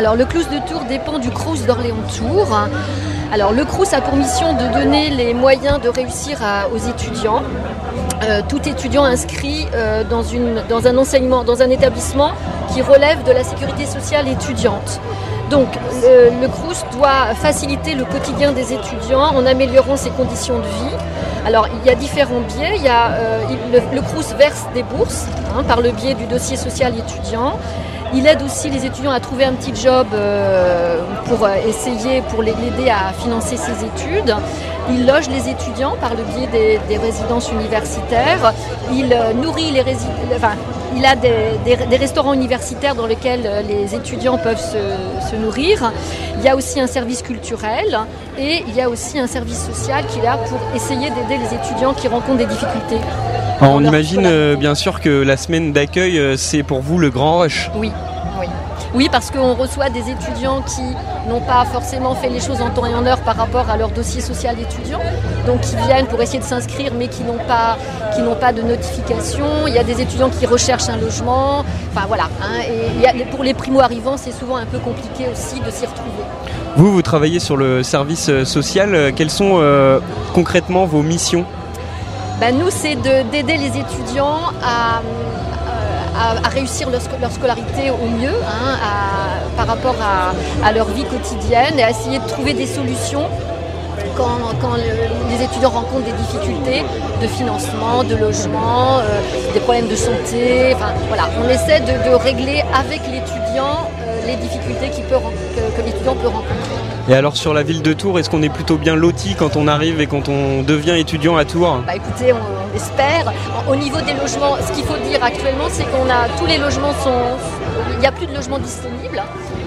Alors le Crous de Tours dépend du Crous d'Orléans-Tours. Alors le Crous a pour mission de donner les moyens de réussir aux étudiants. Tout étudiant inscrit dans un enseignement, dans un établissement qui relève de la sécurité sociale étudiante. Donc le Crous doit faciliter le quotidien des étudiants en améliorant ses conditions de vie. Alors il y a différents biais. Le Crous verse des bourses par le biais du dossier social étudiant. Il aide aussi les étudiants à trouver un petit job pour l'aider à financer ses études. Il loge les étudiants par le biais des résidences universitaires. Il nourrit les résidents. Il a des restaurants universitaires dans lesquels les étudiants peuvent se nourrir. Il y a aussi un service culturel et il y a aussi un service social qui est là pour essayer d'aider les étudiants qui rencontrent des difficultés. Alors, on imagine bien sûr que la semaine d'accueil, c'est pour vous le grand rush. Oui, parce qu'on reçoit des étudiants qui n'ont pas forcément fait les choses en temps et en heure par rapport à leur dossier social étudiant, donc qui viennent pour essayer de s'inscrire mais qui n'ont pas de notification. Il y a des étudiants qui recherchent un logement, et pour les primo-arrivants, c'est souvent un peu compliqué aussi de s'y retrouver. Vous travaillez sur le service social. Quelles sont concrètement vos missions ? Nous, c'est d'aider les étudiants à réussir leur scolarité au mieux par rapport à leur vie quotidienne et à essayer de trouver des solutions quand les étudiants rencontrent des difficultés de financement, de logement, des problèmes de santé. On essaie de régler avec l'étudiant les difficultés que l'étudiant peut rencontrer. Et alors sur la ville de Tours, est-ce qu'on est plutôt bien loti quand on arrive et quand on devient étudiant à Tours ? Écoutez, on espère. Au niveau des logements, ce qu'il faut dire actuellement, c'est qu'on a tous les logements il n'y a plus de logements disponibles.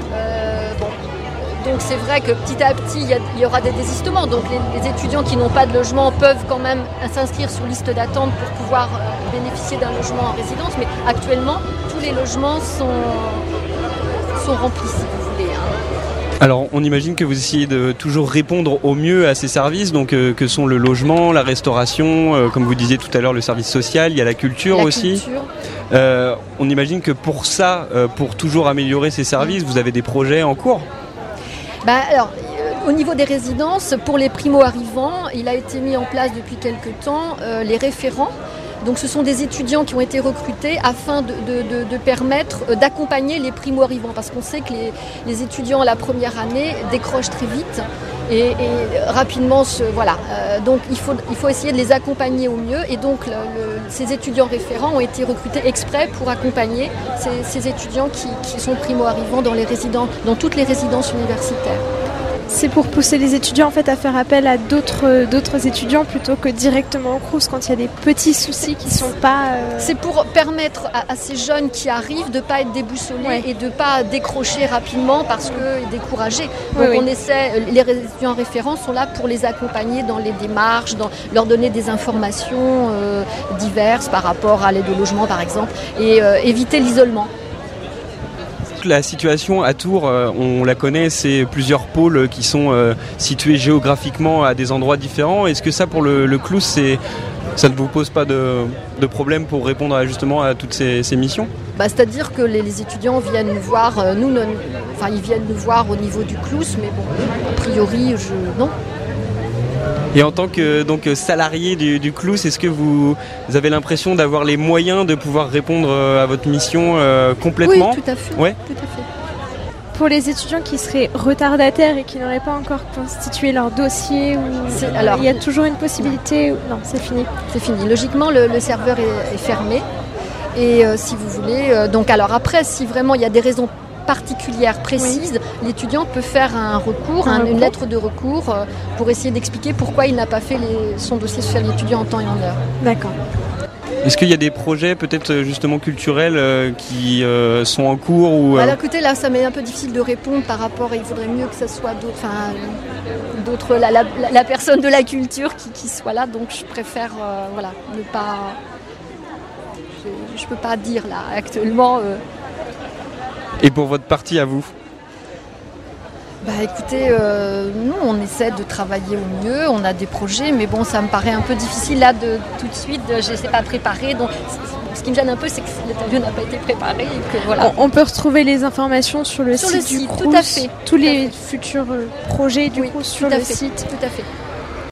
Donc c'est vrai que petit à petit, il y aura des désistements. Donc les étudiants qui n'ont pas de logement peuvent quand même s'inscrire sur liste d'attente pour pouvoir bénéficier d'un logement en résidence. Mais actuellement, tous les logements sont remplis, si vous voulez. Alors on imagine que vous essayez de toujours répondre au mieux à ces services, donc que sont le logement, la restauration, comme vous disiez tout à l'heure, le service social, il y a la culture aussi. On imagine que pour ça, pour toujours améliorer ces services, vous avez des projets en cours ? Au niveau des résidences, pour les primo-arrivants, il a été mis en place depuis quelques temps les référents. Donc ce sont des étudiants qui ont été recrutés afin de permettre d'accompagner les primo-arrivants, parce qu'on sait que les étudiants à la première année décrochent très vite et rapidement donc il faut essayer de les accompagner au mieux, et donc ces étudiants référents ont été recrutés exprès pour accompagner ces étudiants qui sont primo-arrivants dans toutes les résidences universitaires. C'est pour pousser les étudiants à faire appel à d'autres étudiants plutôt que directement au Crous quand il y a des petits soucis qui ne sont pas... C'est pour permettre à ces jeunes qui arrivent de ne pas être déboussolés et de ne pas décrocher rapidement parce qu'ils sont découragés. Donc on essaie, les étudiants référents sont là pour les accompagner dans les démarches, leur donner des informations diverses par rapport à l'aide au logement par exemple, et éviter l'isolement. La situation à Tours, on la connaît, c'est plusieurs pôles qui sont situés géographiquement à des endroits différents. Est-ce que ça, pour le Crous, ça ne vous pose pas de problème pour répondre justement à toutes ces missions ? C'est-à-dire que les étudiants viennent nous voir, ils viennent nous voir au niveau du Crous, mais bon, a priori, non. Et en tant que salarié du Crous, est-ce que vous avez l'impression d'avoir les moyens de pouvoir répondre à votre mission complètement ? Oui, tout à fait. Ouais. Tout à fait. Pour les étudiants qui seraient retardataires et qui n'auraient pas encore constitué leur dossier, il y a toujours une possibilité Non, c'est fini. C'est fini. Logiquement, le serveur est fermé. Et si vous voulez... après, si vraiment il y a des raisons particulière, précise, l'étudiant peut faire un recours, une lettre de recours pour essayer d'expliquer pourquoi il n'a pas fait son dossier social étudiant en temps et en heure. D'accord. Est-ce qu'il y a des projets peut-être justement culturels qui sont en cours ou écoutez, là ça m'est un peu difficile de répondre par rapport, il faudrait mieux que ça soit d'autres, la personne de la culture qui soit là, donc je préfère ne pas... Je peux pas dire là actuellement... Et pour votre partie à vous ? Écoutez, nous on essaie de travailler au mieux, on a des projets, mais bon ça me paraît un peu difficile là tout de suite, je ne sais pas préparer, donc ce qui me gêne un peu, c'est que l'interview n'a pas été préparée. Et que, voilà. On peut retrouver les informations sur le site du Crous, tout à fait. Tous les futurs projets du Crous sur le site. Tout à fait.